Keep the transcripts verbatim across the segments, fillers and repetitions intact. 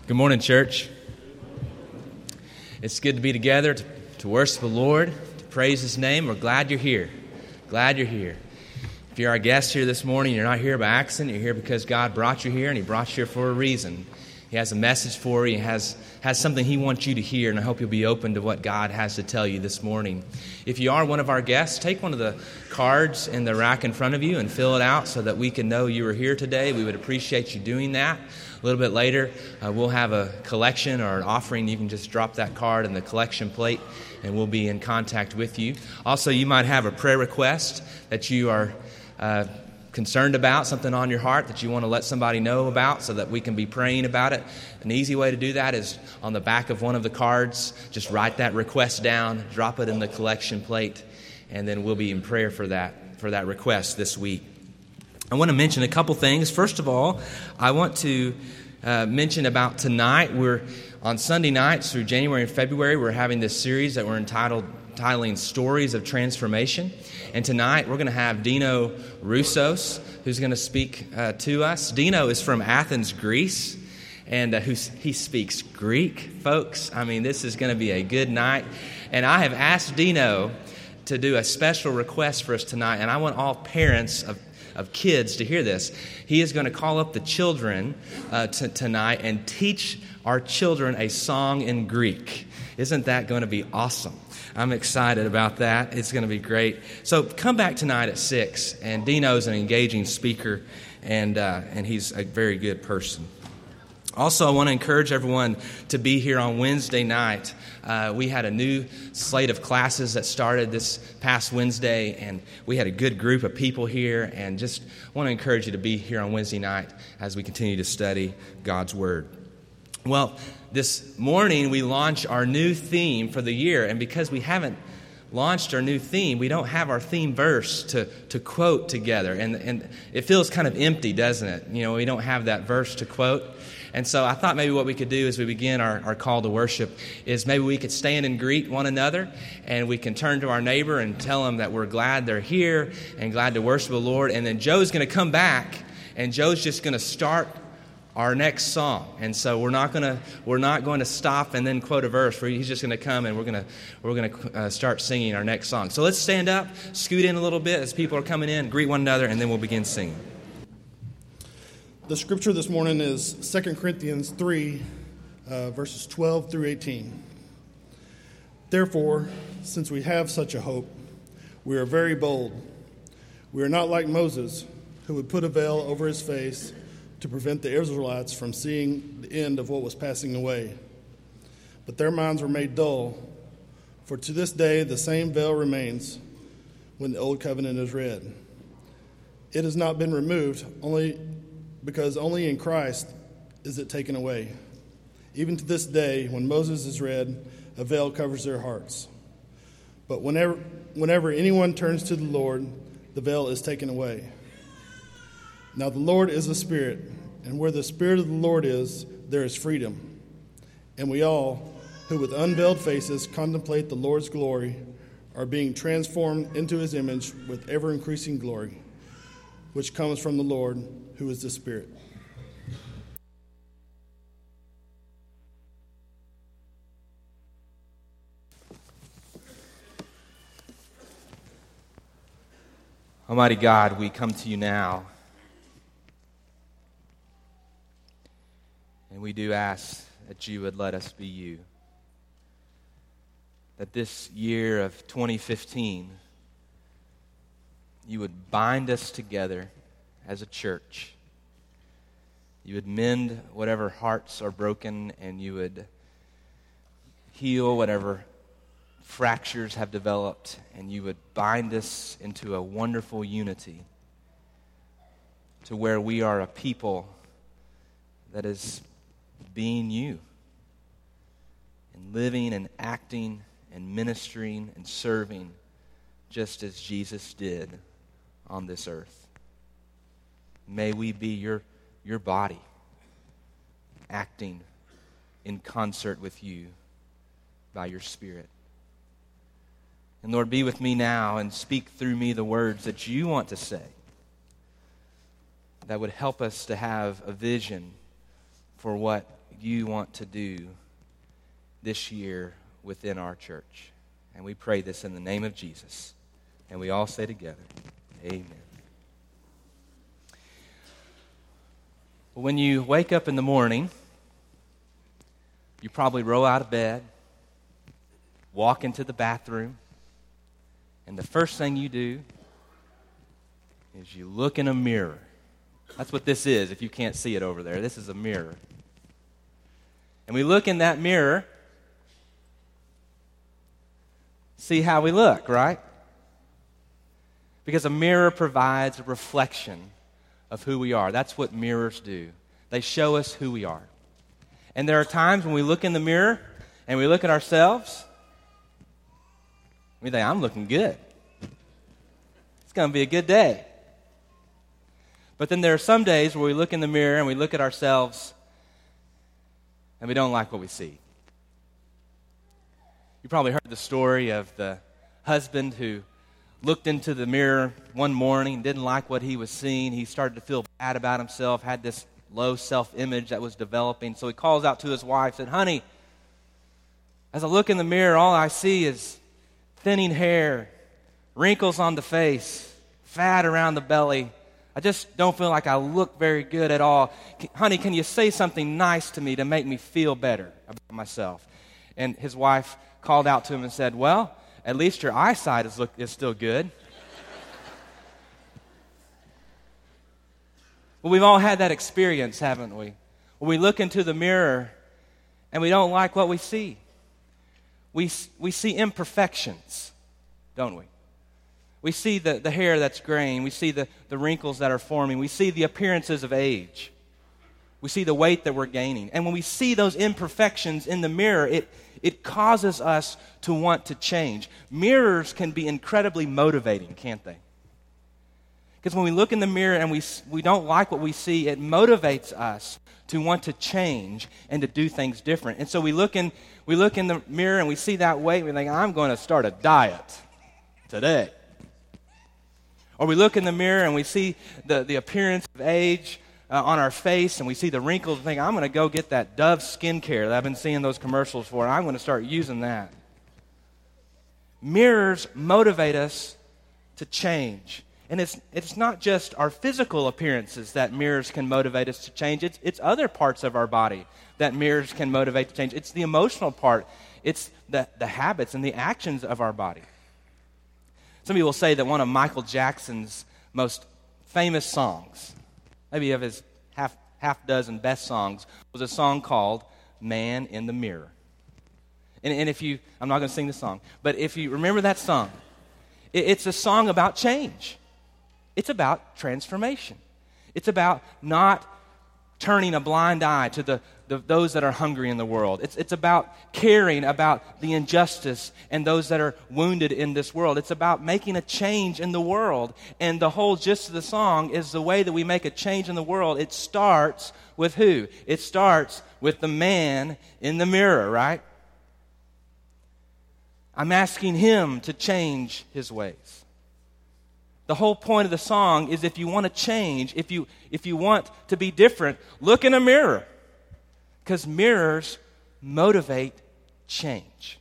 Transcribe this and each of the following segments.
Good morning, church. It's good to be together to, to worship the Lord, to praise His name. We're glad you're here. Glad you're here. If you're our guest here this morning, you're not here by accident. You're here because God brought you here, and He brought you here for a reason. He has a message for you. He has, has something He wants you to hear, and I hope you'll be open to what God has to tell you this morning. If you are one of our guests, take one of the cards in the rack in front of you and fill it out so that we can know you were here today. We would appreciate you doing that. A little bit later, uh, we'll have a collection or an offering. You can just drop that card in the collection plate, and we'll be in contact with you. Also, you might have a prayer request that you are uh, concerned about, something on your heart that you want to let somebody know about so that we can be praying about it. An easy way to do that is on the back of one of the cards. Just write that request down, drop it in the collection plate, and then we'll be in prayer for that, for that request this week. I want to mention a couple things. First of all, I want to uh, mention about tonight. We're on Sunday nights through January and February. We're having this series that we're entitled titling Stories of Transformation. And tonight we're going to have Dino Roussos, who's going to speak uh, to us. Dino is from Athens, Greece, and uh, who's, he speaks Greek, folks. I mean, this is going to be a good night. And I have asked Dino to do a special request for us tonight, and I want all parents of of kids to hear this. He is going to call up the children uh, t- tonight and teach our children a song in Greek. Isn't that going to be awesome? I'm excited about that. It's going to be great. So come back tonight at six, and Dino's an engaging speaker, and uh, and he's a very good person. Also, I want to encourage everyone to be here on Wednesday night. Uh, we had a new slate of classes that started this past Wednesday, and we had a good group of people here, and just want to encourage you to be here on Wednesday night as we continue to study God's Word. Well, this morning we launch our new theme for the year, and because we haven't launched our new theme, we don't have our theme verse to, to quote together, and, and it feels kind of empty, doesn't it? You know, we don't have that verse to quote. And so I thought maybe what we could do as we begin our, our call to worship is maybe we could stand and greet one another, and we can turn to our neighbor and tell them that we're glad they're here and glad to worship the Lord. And then Joe's going to come back, and Joe's just going to start our next song. And so we're not going to we're not going to stop and then quote a verse. He's just going to come, and we're going to we're going to uh, start singing our next song. So let's stand up, scoot in a little bit as people are coming in, greet one another, and then we'll begin singing. The scripture this morning is Second Corinthians three, uh, verses twelve through eighteen. Therefore, since we have such a hope, we are very bold. We are not like Moses, who would put a veil over his face to prevent the Israelites from seeing the end of what was passing away. But their minds were made dull, for to this day the same veil remains when the old covenant is read. It has not been removed, only because only in Christ is it taken away. Even to this day, when Moses is read, a veil covers their hearts. But whenever, whenever anyone turns to the Lord, the veil is taken away. Now the Lord is a Spirit, and where the Spirit of the Lord is, there is freedom. And we all, who with unveiled faces contemplate the Lord's glory, are being transformed into His image with ever-increasing glory, which comes from the Lord, who is the Spirit. Almighty God, we come to you now, and we do ask that you would let us be you. That this year of twenty fifteen, you would bind us together as a church. You would mend whatever hearts are broken, and you would heal whatever fractures have developed, and you would bind us into a wonderful unity to where we are a people that is being you and living and acting and ministering and serving just as Jesus did on this earth. May we be your, your body, acting in concert with you by your Spirit. And Lord, be with me now and speak through me the words that you want to say that would help us to have a vision for what you want to do this year within our church. And we pray this in the name of Jesus. And we all say together, amen. When you wake up in the morning, you probably roll out of bed, walk into the bathroom, and the first thing you do is you look in a mirror. That's what this is, if you can't see it over there. This is a mirror. And we look in that mirror, see how we look, right? Because a mirror provides a reflection of who we are. That's what mirrors do. They show us who we are. And there are times when we look in the mirror and we look at ourselves, we think, I'm looking good. It's going to be a good day. But then there are some days where we look in the mirror and we look at ourselves and we don't like what we see. You probably heard the story of the husband who looked into the mirror one morning and didn't like what he was seeing. He started to feel bad about himself, had this low self-image that was developing. So he calls out to his wife, said, honey, as I look in the mirror, all I see is thinning hair, wrinkles on the face, fat around the belly. I just don't feel like I look very good at all. Honey, can you say something nice to me to make me feel better about myself? And his wife called out to him and said, well, at least your eyesight is, look, is still good. Well, we've all had that experience, haven't we? When we look into the mirror and we don't like what we see. We, we see imperfections, don't we? We see the, the hair that's graying. We see the, the wrinkles that are forming. We see the appearances of age. We see the weight that we're gaining. And when we see those imperfections in the mirror, it, it causes us to want to change. Mirrors can be incredibly motivating, can't they? Because when we look in the mirror and we, we don't like what we see, it motivates us to want to change and to do things different. And so we look in, we look in the mirror and we see that weight and we think, I'm going to start a diet today. Or we look in the mirror and we see the, the appearance of age uh, on our face and we see the wrinkles and think, I'm going to go get that Dove skincare that I've been seeing those commercials for, and I'm going to start using that. Mirrors motivate us to change. And it's it's not just our physical appearances that mirrors can motivate us to change. It's, it's other parts of our body that mirrors can motivate to change. It's the emotional part. It's the, the habits and the actions of our body. Some people say that one of Michael Jackson's most famous songs, maybe of his half half dozen best songs, was a song called Man in the Mirror. And, and if you, I'm not going to sing the song, but if you remember that song, it, it's a song about change. It's about transformation. It's about not turning a blind eye to the, the those that are hungry in the world. It's, it's about caring about the injustice and those that are wounded in this world. It's about making a change in the world. And the whole gist of the song is the way that we make a change in the world. It starts with who? It starts with the man in the mirror, right? I'm asking him to change his ways. The whole point of the song is if you want to change, if you if you want to be different, look in a mirror. Because mirrors motivate change.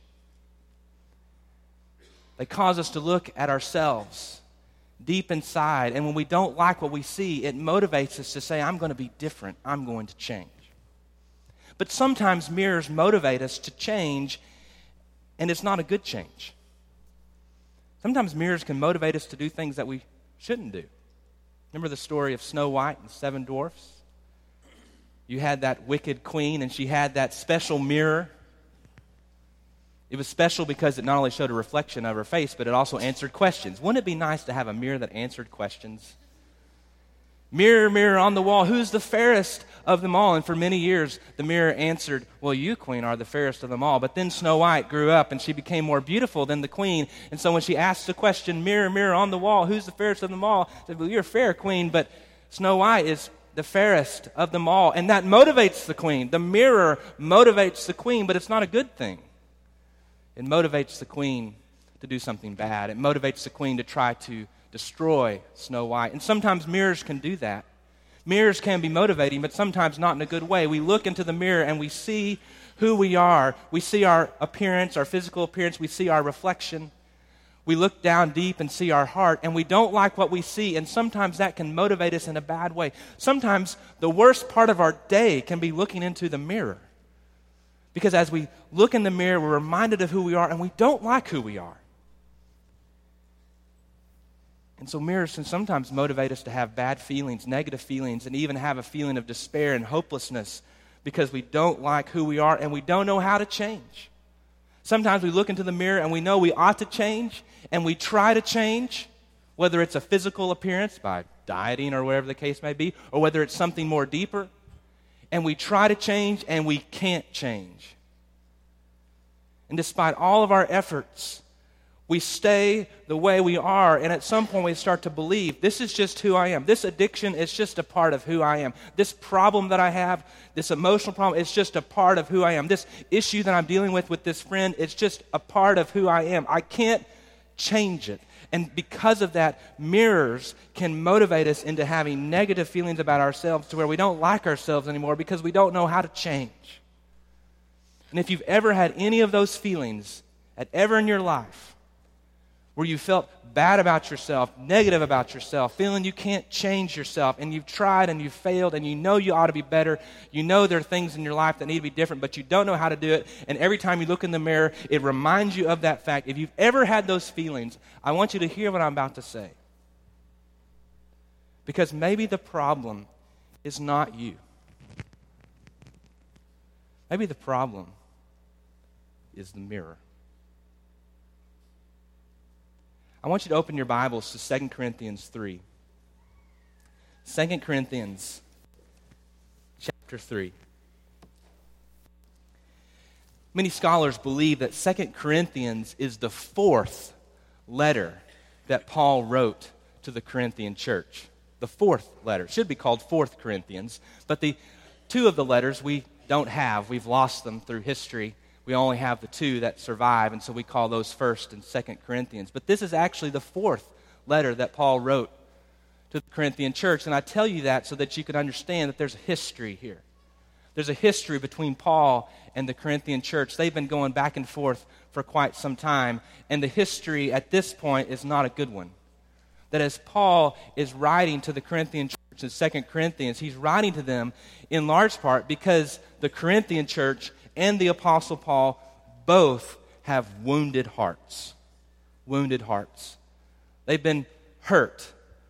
They cause us to look at ourselves deep inside. And when we don't like what we see, it motivates us to say, I'm going to be different. I'm going to change. But sometimes mirrors motivate us to change, and it's not a good change. Sometimes mirrors can motivate us to do things that we shouldn't do. Remember the story of Snow White and the Seven Dwarfs? You had that wicked queen, and she had that special mirror. It was special because it not only showed a reflection of her face, but it also answered questions. Wouldn't it be nice to have a mirror that answered questions? Mirror, mirror on the wall, who's the fairest of them all? And for many years, the mirror answered, well, you, queen, are the fairest of them all. But then Snow White grew up, and she became more beautiful than the queen. And so when she asked the question, mirror, mirror on the wall, who's the fairest of them all? She said, well, you're fair, queen, but Snow White is the fairest of them all. And that motivates the queen. The mirror motivates the queen, but it's not a good thing. It motivates the queen to do something bad. It motivates the queen to try to destroy Snow White. And sometimes mirrors can do that. Mirrors can be motivating, but sometimes not in a good way. We look into the mirror and we see who we are. We see our appearance, our physical appearance. We see our reflection. We look down deep and see our heart, and we don't like what we see, and sometimes that can motivate us in a bad way. Sometimes the worst part of our day can be looking into the mirror. Because as we look in the mirror, we're reminded of who we are, and we don't like who we are. And so mirrors can sometimes motivate us to have bad feelings, negative feelings, and even have a feeling of despair and hopelessness because we don't like who we are and we don't know how to change. Sometimes we look into the mirror and we know we ought to change, and we try to change, whether it's a physical appearance by dieting or whatever the case may be, or whether it's something more deeper, and we try to change and we can't change. And despite all of our efforts, we stay the way we are, and at some point we start to believe, this is just who I am. This addiction is just a part of who I am. This problem that I have, this emotional problem, it's just a part of who I am. This issue that I'm dealing with with this friend, it's just a part of who I am. I can't change it. And because of that, mirrors can motivate us into having negative feelings about ourselves to where we don't like ourselves anymore because we don't know how to change. And if you've ever had any of those feelings at ever in your life, where you felt bad about yourself, negative about yourself, feeling you can't change yourself, and you've tried and you've failed, and you know you ought to be better, you know there are things in your life that need to be different, but you don't know how to do it, and every time you look in the mirror, it reminds you of that fact. If you've ever had those feelings, I want you to hear what I'm about to say. Because maybe the problem is not you. Maybe the problem is the mirror. I want you to open your Bibles to Second Corinthians three. Second Corinthians chapter three. Many scholars believe that Second Corinthians is the fourth letter that Paul wrote to the Corinthian church. The fourth letter. It should be called Fourth Corinthians, but the two of the letters we don't have. We've lost them through history. We only have the two that survive, and so we call those First and Second Corinthians. But this is actually the fourth letter that Paul wrote to the Corinthian church, and I tell you that so that you can understand that there's a history here. There's a history between Paul and the Corinthian church. They've been going back and forth for quite some time, and the history at this point is not a good one. That as Paul is writing to the Corinthian church in Second Corinthians, he's writing to them in large part because the Corinthian church and the Apostle Paul both have wounded hearts. Wounded hearts. They've been hurt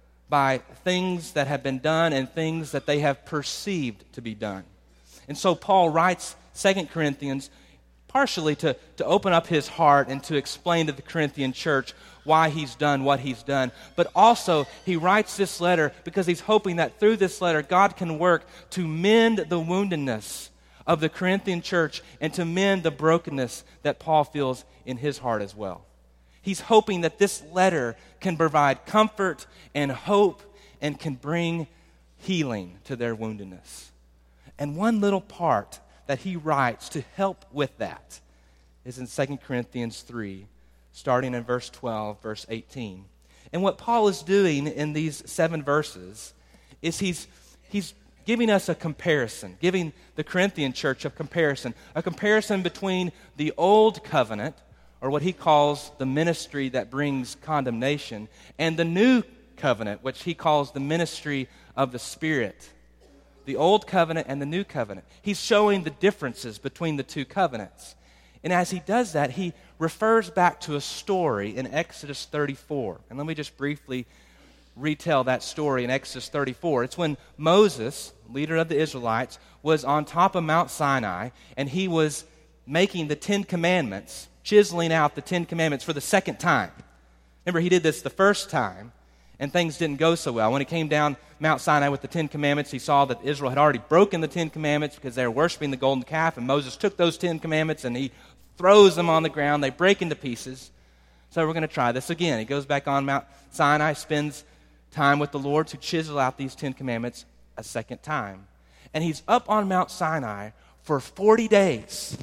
by things that have been done and things that they have perceived to be done. And so Paul writes Second Corinthians partially to, to open up his heart and to explain to the Corinthian church why he's done what he's done. But also, he writes this letter because he's hoping that through this letter, God can work to mend the woundedness of the Corinthian church and to mend the brokenness that Paul feels in his heart as well. He's hoping that this letter can provide comfort and hope and can bring healing to their woundedness. And one little part that he writes to help with that is in Second Corinthians three, starting in verse twelve, verse eighteen. And what Paul is doing in these seven verses is he's he's giving us a comparison, giving the Corinthian church a comparison, a comparison between the old covenant, or what he calls the ministry that brings condemnation, and the new covenant, which he calls the ministry of the Spirit. The old covenant and the new covenant. He's showing the differences between the two covenants. And as he does that, he refers back to a story in Exodus thirty-four. And let me just briefly retell that story in Exodus thirty-four. It's when Moses, leader of the Israelites, was on top of Mount Sinai, and he was making the Ten Commandments, chiseling out the Ten Commandments for the second time. Remember, he did this the first time, and things didn't go so well. When he came down Mount Sinai with the Ten Commandments, he saw that Israel had already broken the Ten Commandments because they were worshiping the golden calf, and Moses took those Ten Commandments and he throws them on the ground. They break into pieces. So we're going to try this again. He goes back on Mount Sinai, spends time with the Lord to chisel out these Ten Commandments a second time. And he's up on Mount Sinai for forty days.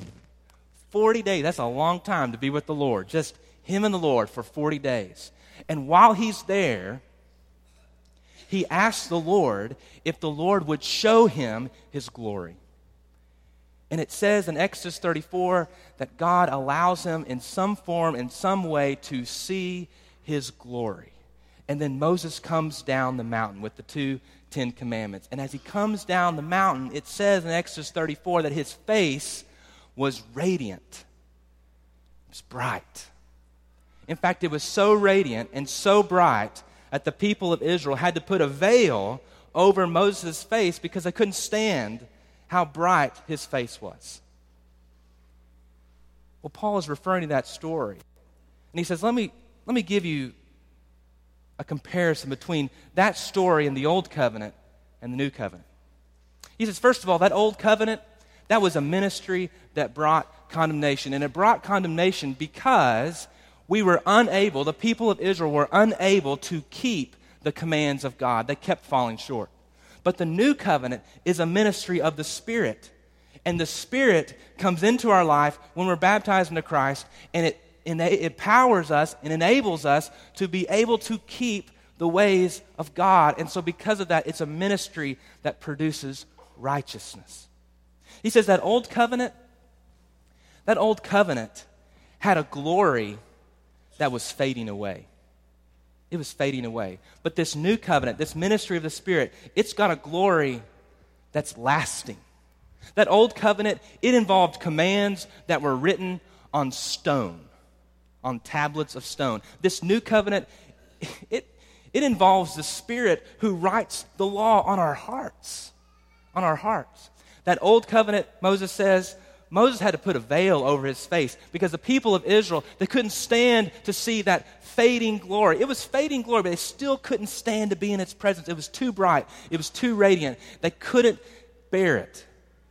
forty days, that's a long time to be with the Lord. Just him and the Lord for forty days. And while he's there, he asked the Lord if the Lord would show him his glory. And it says in Exodus thirty-four that God allows him in some form, in some way, to see his glory. And then Moses comes down the mountain with the two Ten Commandments. And as he comes down the mountain, it says in Exodus thirty-four that his face was radiant. It was bright. In fact, it was so radiant and so bright that the people of Israel had to put a veil over Moses' face because they couldn't stand how bright his face was. Well, Paul is referring to that story. And he says, let me, let me give you a comparison between that story in the Old Covenant and the New Covenant. He says, first of all, that Old Covenant, that was a ministry that brought condemnation. And it brought condemnation because we were unable, the people of Israel were unable to keep the commands of God. They kept falling short. But the New Covenant is a ministry of the Spirit. And the Spirit comes into our life when we're baptized into Christ, and it, it empowers us and enables us to be able to keep the ways of God. And so because of that, it's a ministry that produces righteousness. He says that Old Covenant, that Old Covenant had a glory that was fading away. It was fading away. But this New Covenant, this ministry of the Spirit, it's got a glory that's lasting. That Old Covenant, it involved commands that were written on stone, on tablets of stone. This New Covenant, it, it involves the Spirit who writes the law on our hearts, on our hearts. That Old Covenant, Moses says, Moses had to put a veil over his face because the people of Israel, they couldn't stand to see that fading glory. It was fading glory, but they still couldn't stand to be in its presence. It was too bright. It was too radiant. They couldn't bear it.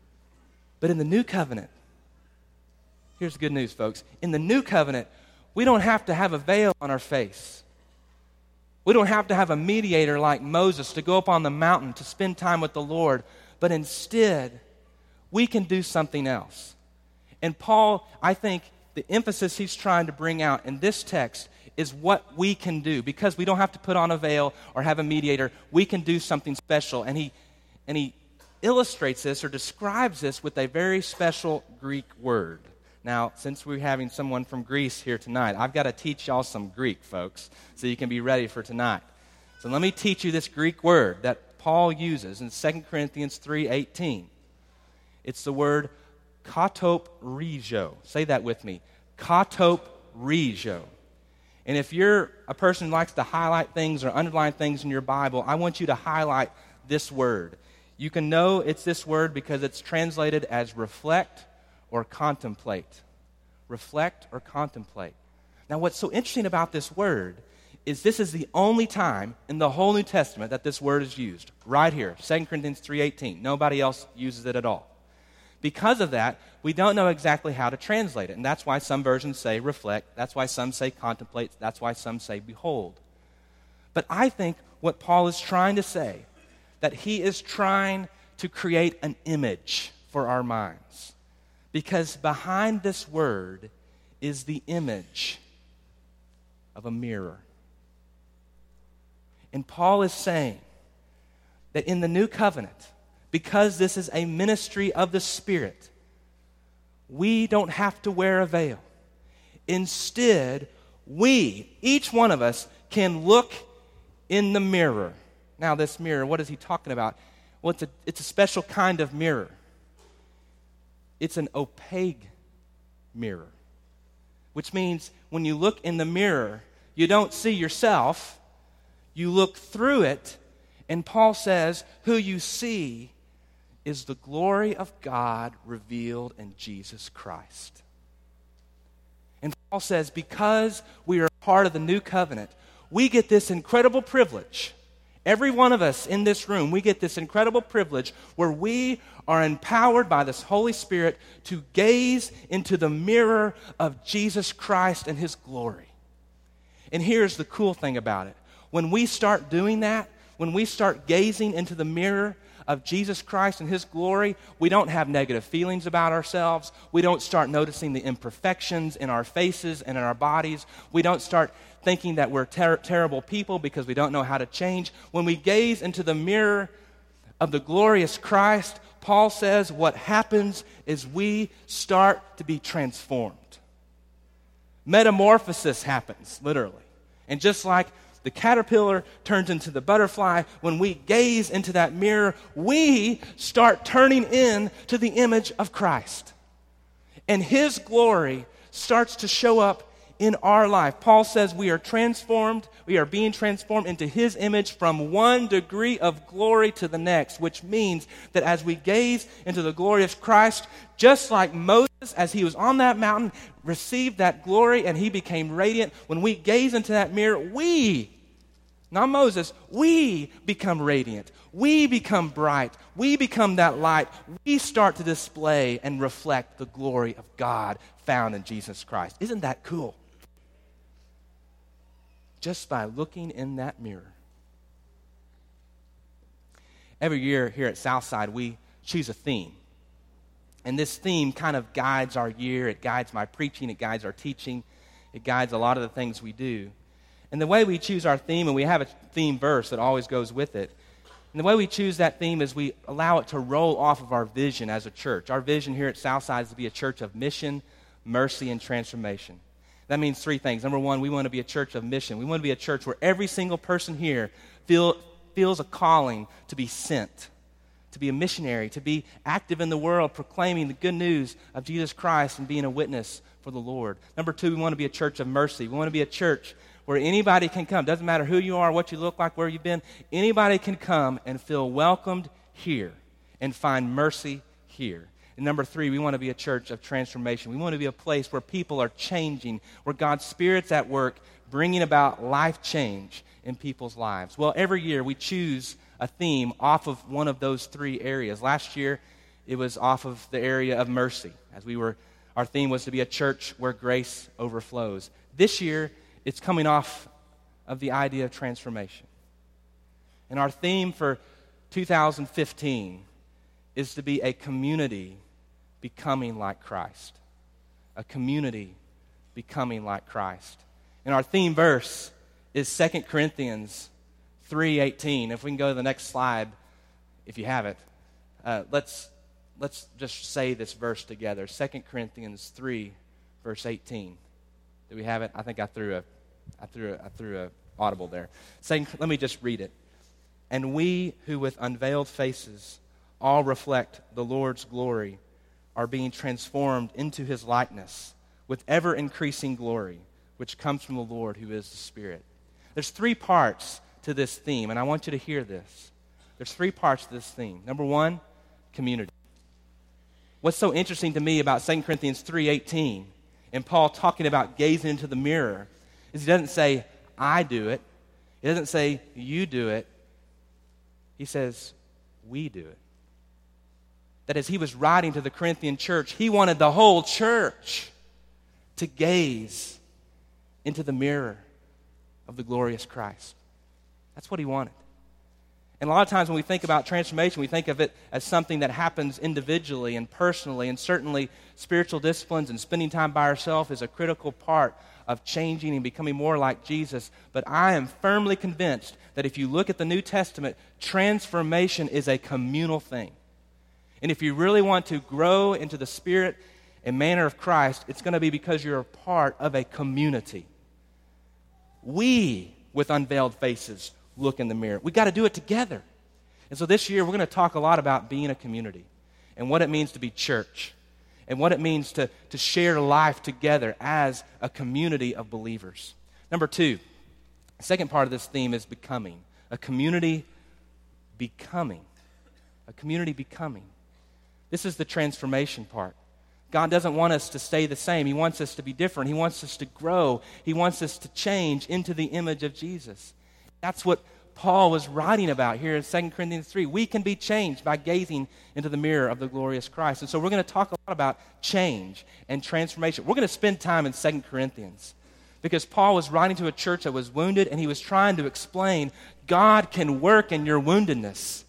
But in the New Covenant, here's the good news, folks. In the New Covenant, we don't have to have a veil on our face. We don't have to have a mediator like Moses to go up on the mountain to spend time with the Lord, but instead, we can do something else. And Paul, I think the emphasis he's trying to bring out in this text is what we can do. Because we don't have to put on a veil or have a mediator, we can do something special. And he, and he illustrates this or describes this with a very special Greek word. Now, since we're having someone from Greece here tonight, I've got to teach y'all some Greek, folks, so you can be ready for tonight. So let me teach you this Greek word that Paul uses in Second Corinthians three eighteen. It's the word katoprigio. Say that with me. Katoprigio. And if you're a person who likes to highlight things or underline things in your Bible, I want you to highlight this word. You can know it's this word because it's translated as reflect or contemplate. Reflect or contemplate. Now, what's so interesting about this word is this is the only time in the whole New Testament that this word is used. Right here, Second Corinthians three eighteen. Nobody else uses it at all. Because of that, we don't know exactly how to translate it. And that's why some versions say reflect. That's why some say contemplate. That's why some say behold. But I think what Paul is trying to say, that he is trying to create an image for our minds. Because behind this word is the image of a mirror. And Paul is saying that in the New Covenant, because this is a ministry of the Spirit, we don't have to wear a veil. Instead, we, each one of us, can look in the mirror. Now, this mirror, what is he talking about? Well, it's a, it's a special kind of mirror. It's an opaque mirror, which means when you look in the mirror, you don't see yourself, you look through it, and Paul says, who you see is the glory of God revealed in Jesus Christ. And Paul says, because we are part of the new covenant, we get this incredible privilege. Every one of us in this room, we get this incredible privilege where we are empowered by this Holy Spirit to gaze into the mirror of Jesus Christ and His glory. And here's the cool thing about it. When we start doing that, when we start gazing into the mirror of Jesus Christ and His glory, we don't have negative feelings about ourselves. We don't start noticing the imperfections in our faces and in our bodies. We don't start thinking that we're ter- terrible people because we don't know how to change. When we gaze into the mirror of the glorious Christ, Paul says what happens is we start to be transformed. Metamorphosis happens, literally. And just like the caterpillar turns into the butterfly, when we gaze into that mirror, we start turning in to the image of Christ. And His glory starts to show up in our life. Paul says we are transformed, we are being transformed into His image from one degree of glory to the next, which means that as we gaze into the glorious Christ, just like Moses, as he was on that mountain, received that glory and he became radiant, when we gaze into that mirror, we, not Moses, we become radiant. We become bright. We become that light. We start to display and reflect the glory of God found in Jesus Christ. Isn't that cool? Just by looking in that mirror. Every year here at Southside, we choose a theme. And this theme kind of guides our year. It guides my preaching. It guides our teaching. It guides a lot of the things we do. And the way we choose our theme, and we have a theme verse that always goes with it, and the way we choose that theme is we allow it to roll off of our vision as a church. Our vision here at Southside is to be a church of mission, mercy, and transformation. That means three things. Number one, we want to be a church of mission. We want to be a church where every single person here feel, feels a calling to be sent, to be a missionary, to be active in the world, proclaiming the good news of Jesus Christ and being a witness for the Lord. Number two, we want to be a church of mercy. We want to be a church where anybody can come. Doesn't matter who you are, what you look like, where you've been. Anybody can come and feel welcomed here and find mercy here. And number three, we want to be a church of transformation. We want to be a place where people are changing, where God's Spirit's at work, bringing about life change in people's lives. Well, every year we choose a theme off of one of those three areas. Last year, it was off of the area of mercy, as we were, our theme was to be a church where grace overflows. This year, it's coming off of the idea of transformation. And our theme for two thousand fifteen is to be a community becoming like Christ. A community becoming like Christ. And our theme verse is Second Corinthians three eighteen. If we can go to the next slide, if you have it, uh, let's let's just say this verse together. Second Corinthians three, verse eighteen. Do we have it? I think I threw a, I threw a, I threw a audible there. Second, let me just read it. And we who with unveiled faces all reflect the Lord's glory are being transformed into His likeness with ever-increasing glory, which comes from the Lord who is the Spirit. There's three parts to this theme, and I want you to hear this. There's three parts to this theme. Number one, community. What's so interesting to me about Second Corinthians three eighteen and Paul talking about gazing into the mirror is he doesn't say, I do it. He doesn't say, you do it. He says, we do it. That as he was writing to the Corinthian church, he wanted the whole church to gaze into the mirror of the glorious Christ. That's what he wanted. And a lot of times when we think about transformation, we think of it as something that happens individually and personally, and certainly spiritual disciplines and spending time by ourselves is a critical part of changing and becoming more like Jesus. But I am firmly convinced that if you look at the New Testament, transformation is a communal thing. And if you really want to grow into the spirit and manner of Christ, it's going to be because you're a part of a community. We, with unveiled faces, look in the mirror. We've got to do it together. And so this year, we're going to talk a lot about being a community and what it means to be church and what it means to, to share life together as a community of believers. Number two, the second part of this theme is becoming. A community becoming. A community becoming. This is the transformation part. God doesn't want us to stay the same. He wants us to be different. He wants us to grow. He wants us to change into the image of Jesus. That's what Paul was writing about here in Second Corinthians three. We can be changed by gazing into the mirror of the glorious Christ. And so we're going to talk a lot about change and transformation. We're going to spend time in Second Corinthians because Paul was writing to a church that was wounded, and he was trying to explain God can work in your woundedness.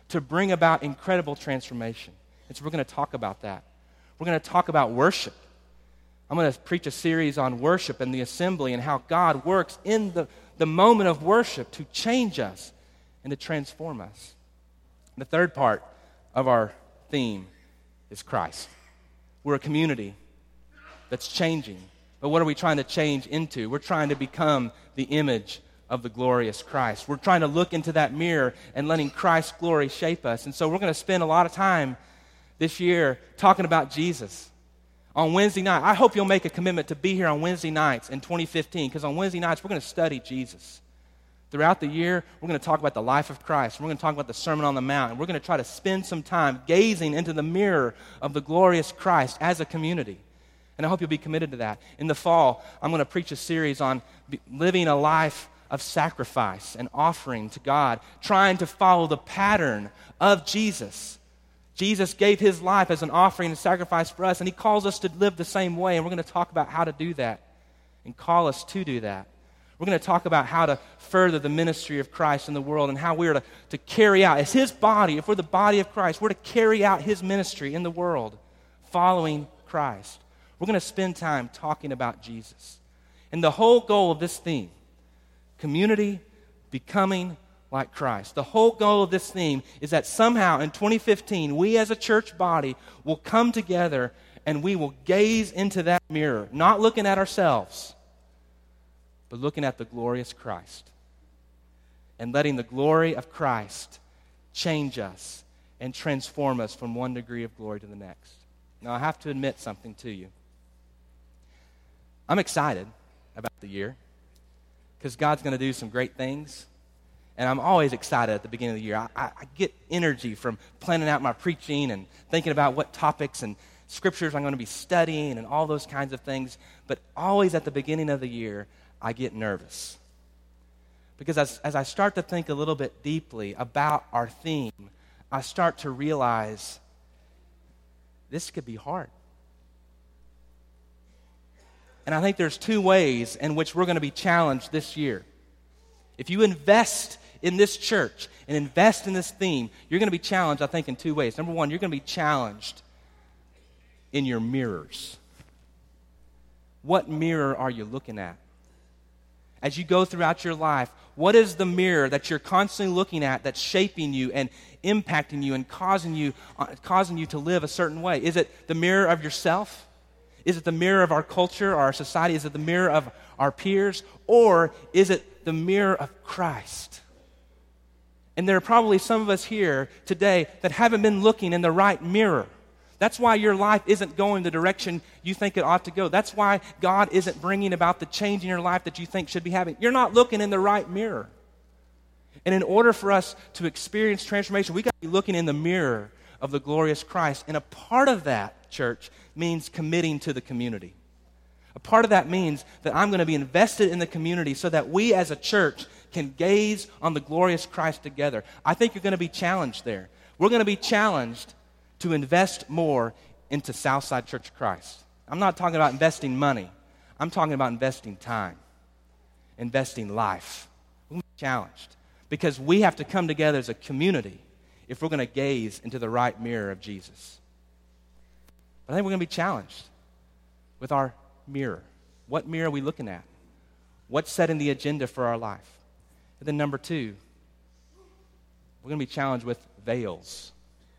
to bring about incredible transformation. And so we're going to talk about that. We're going to talk about worship. I'm going to preach a series on worship and the assembly and how God works in the, the moment of worship to change us and to transform us. The third part of our theme is Christ. We're a community that's changing. But what are we trying to change into? We're trying to become the image of the glorious Christ. We're trying to look into that mirror and letting Christ's glory shape us. And so we're going to spend a lot of time this year talking about Jesus. On Wednesday night, I hope you'll make a commitment to be here on Wednesday nights in twenty fifteen, because on Wednesday nights, we're going to study Jesus. Throughout the year, we're going to talk about the life of Christ. We're going to talk about the Sermon on the Mount. And we're going to try to spend some time gazing into the mirror of the glorious Christ as a community. And I hope you'll be committed to that. In the fall, I'm going to preach a series on living a life of sacrifice and offering to God, trying to follow the pattern of Jesus. Jesus gave his life as an offering and sacrifice for us, and he calls us to live the same way, and we're going to talk about how to do that and call us to do that. We're going to talk about how to further the ministry of Christ in the world and how we're to, to carry out, as his body, if we're the body of Christ, we're to carry out his ministry in the world, following Christ. We're going to spend time talking about Jesus. And the whole goal of this theme, community becoming like Christ. The whole goal of this theme is that somehow in twenty fifteen, we as a church body will come together and we will gaze into that mirror, not looking at ourselves, but looking at the glorious Christ and letting the glory of Christ change us and transform us from one degree of glory to the next. Now, I have to admit something to you. I'm excited about the year because God's going to do some great things. And I'm always excited at the beginning of the year. I, I, I get energy from planning out my preaching and thinking about what topics and scriptures I'm going to be studying and all those kinds of things. But always at the beginning of the year, I get nervous. Because as, as I start to think a little bit deeply about our theme, I start to realize this could be hard. And I think there's two ways in which we're going to be challenged this year. If you invest in this church and invest in this theme, you're going to be challenged, I think, in two ways. Number one, you're going to be challenged in your mirrors. What mirror are you looking at? As you go throughout your life, what is the mirror that you're constantly looking at that's shaping you and impacting you and causing you, uh, causing you to live a certain way? Is it the mirror of yourself? Is it the mirror of our culture or our society? Is it the mirror of our peers? Or is it the mirror of Christ? And there are probably some of us here today that haven't been looking in the right mirror. That's why your life isn't going the direction you think it ought to go. That's why God isn't bringing about the change in your life that you think should be happening. You're not looking in the right mirror. And in order for us to experience transformation, we've got to be looking in the mirror of the glorious Christ. And a part of that, church, means committing to the community. A part of that means that I'm going to be invested in the community so that we as a church can gaze on the glorious Christ together. I think you're going to be challenged there. We're going to be challenged to invest more into Southside Church of Christ. I'm not talking about investing money. I'm talking about investing time, investing life. We're going to be challenged because we have to come together as a community if we're going to gaze into the right mirror of Jesus. But I think we're going to be challenged with our mirror. What mirror are we looking at? What's setting the agenda for our life? And then number two, we're going to be challenged with veils.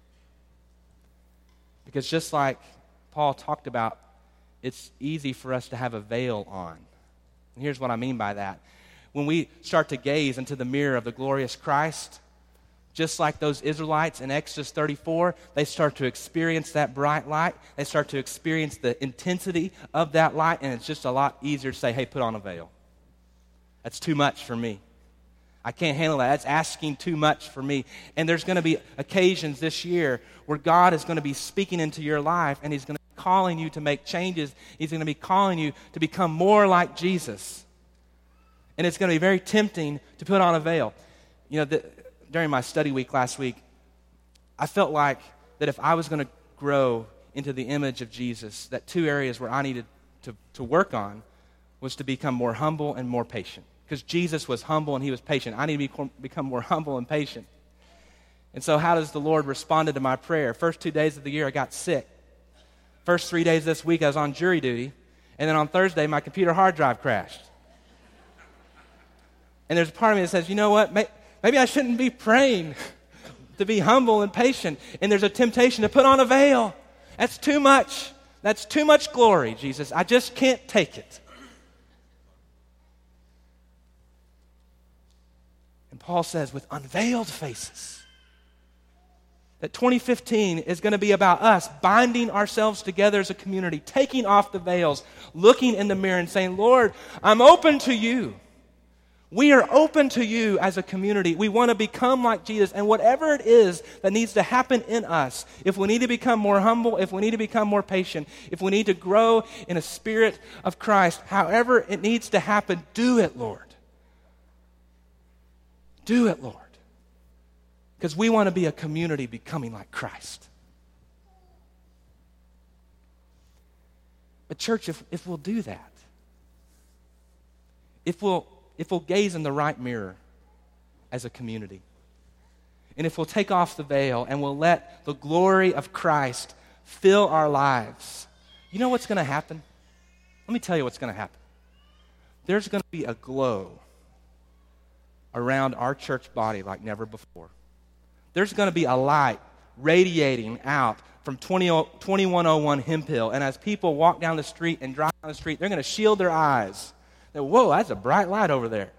Because just like Paul talked about, it's easy for us to have a veil on. And here's what I mean by that. When we start to gaze into the mirror of the glorious Christ, just like those Israelites in Exodus thirty-four, they start to experience that bright light. They start to experience the intensity of that light, and it's just a lot easier to say, hey, put on a veil. That's too much for me. I can't handle that. That's asking too much for me. And there's going to be occasions this year where God is going to be speaking into your life, and he's going to be calling you to make changes. He's going to be calling you to become more like Jesus. And it's going to be very tempting to put on a veil. You know, the, during my study week last week, I felt like that if I was going to grow into the image of Jesus, that two areas where I needed to, to work on was to become more humble and more patient. Because Jesus was humble and he was patient. I need to be, become more humble and patient. And so how does the Lord respond to my prayer? First two days of the year, I got sick. First three days this week, I was on jury duty. And then on Thursday, my computer hard drive crashed. And there's a part of me that says, you know what? Maybe I shouldn't be praying to be humble and patient. And there's a temptation to put on a veil. That's too much. That's too much glory, Jesus. I just can't take it. And Paul says, with unveiled faces, that twenty fifteen is going to be about us binding ourselves together as a community, taking off the veils, looking in the mirror and saying, Lord, I'm open to you. We are open to you as a community. We want to become like Jesus. And whatever it is that needs to happen in us, if we need to become more humble, if we need to become more patient, if we need to grow in a spirit of Christ, however it needs to happen, do it, Lord. Do it, Lord. Because we want to be a community becoming like Christ. But church, if, if we'll do that, if we'll, if we'll gaze in the right mirror as a community, and if we'll take off the veil and we'll let the glory of Christ fill our lives, you know what's going to happen? Let me tell you what's going to happen. There's going to be a glow around our church body like never before. There's going to be a light radiating out from twenty-one oh one Hemphill. And as people walk down the street and drive down the street, they're going to shield their eyes. They're, whoa, that's a bright light over there.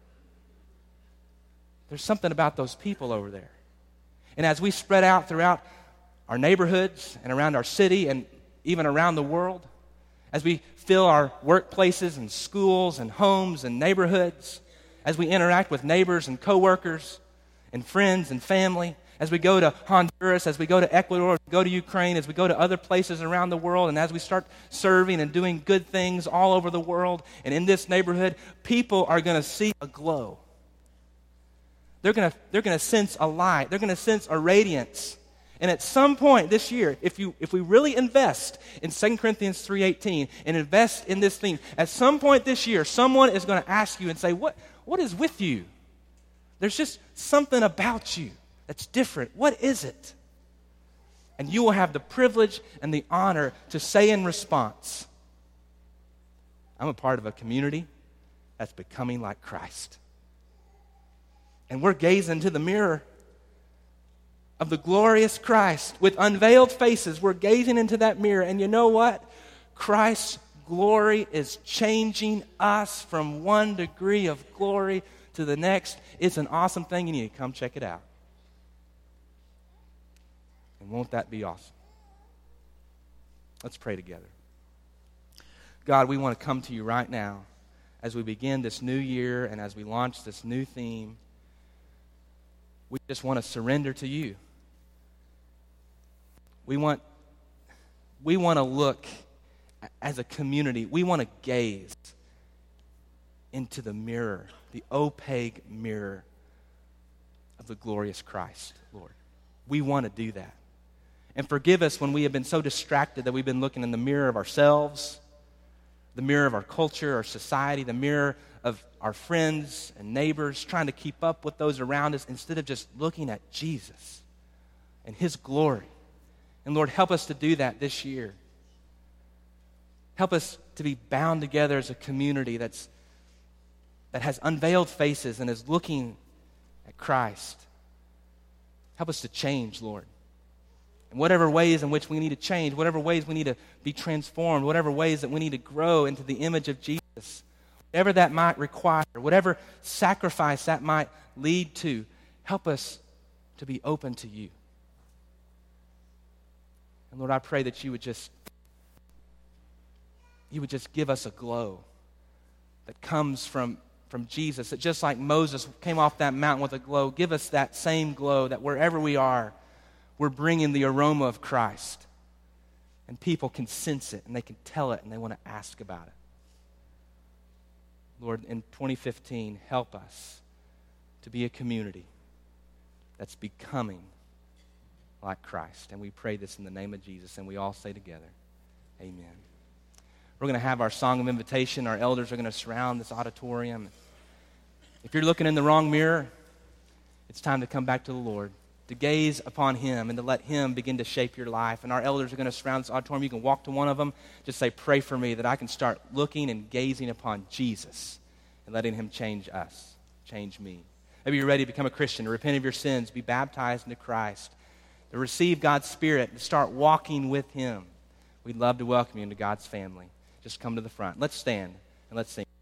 There's something about those people over there. And as we spread out throughout our neighborhoods and around our city and even around the world, as we fill our workplaces and schools and homes and neighborhoods, as we interact with neighbors and coworkers and friends and family, as we go to Honduras, as we go to Ecuador, as we go to Ukraine, as we go to other places around the world, and as we start serving and doing good things all over the world and in this neighborhood, people are going to see a glow. They're going to they're going to sense a light. They're going to sense a radiance. And at some point this year, if you if we really invest in Second Corinthians three eighteen and invest in this theme, at some point this year, someone is going to ask you and say, "What what is with you? There's just something about you that's different. What is it?" And you will have the privilege and the honor to say in response, "I'm a part of a community that's becoming like Christ." And we're gazing into the mirror of the glorious Christ with unveiled faces. We're gazing into that mirror, and you know what? Christ's glory is changing us from one degree of glory to the next. It's an awesome thing. You need to come check it out. And won't that be awesome? Let's pray together. God, we want to come to you right now as we begin this new year and as we launch this new theme. We just want to surrender to you. We want, we want to look as a community. We want to gaze into the mirror, the opaque mirror of the glorious Christ, Lord. We want to do that. And forgive us when we have been so distracted that we've been looking in the mirror of ourselves, the mirror of our culture, our society, the mirror of our friends and neighbors, trying to keep up with those around us instead of just looking at Jesus and His glory. And Lord, help us to do that this year. Help us to be bound together as a community that's that has unveiled faces and is looking at Christ. Help us to change, Lord. In whatever ways in which we need to change, whatever ways we need to be transformed, whatever ways that we need to grow into the image of Jesus, whatever that might require, whatever sacrifice that might lead to, help us to be open to you. And Lord, I pray that you would just, you would just give us a glow that comes from, from Jesus, that just like Moses came off that mountain with a glow, give us that same glow that wherever we are, we're bringing the aroma of Christ. And people can sense it, and they can tell it, and they want to ask about it. Lord, in twenty fifteen, help us to be a community that's becoming like Christ. And we pray this in the name of Jesus, and we all say together, amen. We're going to have our song of invitation. Our elders are going to surround this auditorium. If you're looking in the wrong mirror, it's time to come back to the Lord. to gaze upon him and to let him begin to shape your life. And our elders are going to surround this auditorium. You can walk to one of them, just say, pray for me that I can start looking and gazing upon Jesus and letting him change us, change me. Maybe you're ready to become a Christian, to repent of your sins, be baptized into Christ, to receive God's Spirit, to start walking with him. We'd love to welcome you into God's family. Just come to the front. Let's stand and let's sing.